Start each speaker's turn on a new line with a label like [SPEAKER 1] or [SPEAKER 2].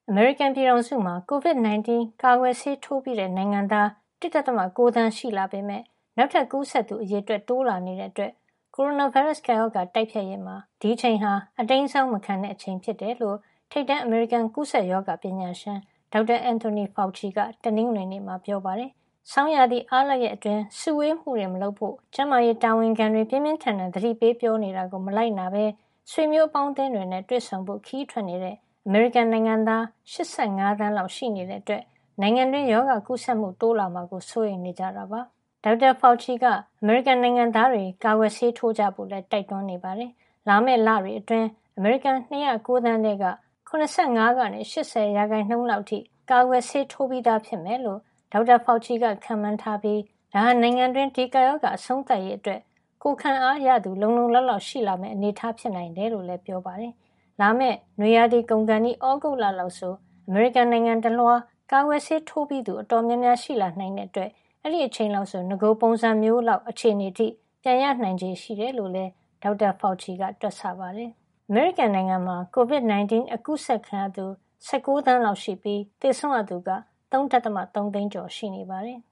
[SPEAKER 1] အမေရိကန်ပြည်ထောင်စုမှာ COVID-19 ကာကွယ်ဆေးထိုးပြီးတဲ့နိုင်ငံသား 1.9 သန်းရှိလာပေမယ့်နောက်ထပ်ကူးစက်သူအရေအတွက်တိုးလာနေတဲ့အတွက်ကိုရိုနာဗိုင်းရပ်စ်ကပ်ရောဂါတိုက်ဖျက်ရေးမှာဒီအချိန်ဟာအတိမ်းအစောင်းမခံတဲ့အချိန်ဖြစ်တယ်လို့ထိပ်တန်းအမေရိကန်ကူးစက်ရောဂါပညာရှင်ဒေါက်တာအန်တိုနီဖာူချီကတနင်္ဂနွေနေ့မှာပြောပါတယ်။ဆောင်းရာသီအားလပ်ရက်အတွင်းစုဝေးမှုတွေမလုပ်ဖို့ကျန်းမာရေးတာဝန်ခံတွေပြင်းပြင်းထန်ထန်သတိပေးပြောနေတာကိုမလိုက်နာဘဲဆွေမျိုးအပေါင်းအသင်းတွေနဲ့တွေ့ဆုံဖို့ခီးထွက်နေတဲ့အမေရိကန်နိုင်ငံသား85သန်းလောက်ရှိနေတဲ့အတွက်နိုင်ငံတွင်းရောဂါကူးစက်မှုတိုးလာမှာကိုစိုးရိမ်နေကြတာပါ။ဒေါက်တာဖာူချီကအမေရိကန်နိုင်ငံသားတွေကာကွယ်ဆေးထိုးကြဖို့လည်းတိုက်တွန်းနေပါတယ်။လာမယ့်လတွေအတွင်းအမေရိကန်209သန်းထဲက85ကနေ80ရာခိုင်နှုန်းလောက်ထိကာကွယ်ဆေးထိုးပြီးသားဖြစ်မယ်လို့ဒေါက်တာဖာူချီကခန့်မှန်းထားပြီးဒါဟာနိုင်ငံတွင်းဒီကာရောဂါအဆုံးသတ်ရေးအတွက်ကိုခံအားရသူလုံလုံလောက်လောက်ရှိလာမယ့်အနေအထားဖြစ်နိုင်တယ်လို့လည်းပြောပါတယ်။လာမယ့်နွေရာသီကုန်ခါနီးဩဂုတ်လလောက်ဆိုအမေရိကန်နိုင်ငံတလွှားကာကွယ်ဆေးထိုးပြီးသူအတော်များများရှိလာနိုင်တဲ့အတွက်အဲ့ဒီအချိန်လောက်ဆိုငကိုပုံစံမျိုးလောက်အခြေအနေထိပြန်ရနိုင်ခြေရှိတယ်လို့လည်းဒေါက်တာဖာူချီကတွက်ဆပါတယ်။အမေရိကန်နိုင်ငံမှာ COVID-19 အကူးစက်ခံရသူ19သန်းလောက်ရှိပြီးသေဆုံးရသူက3.3 သိန်းကျော်ရှိနေပါတယ်။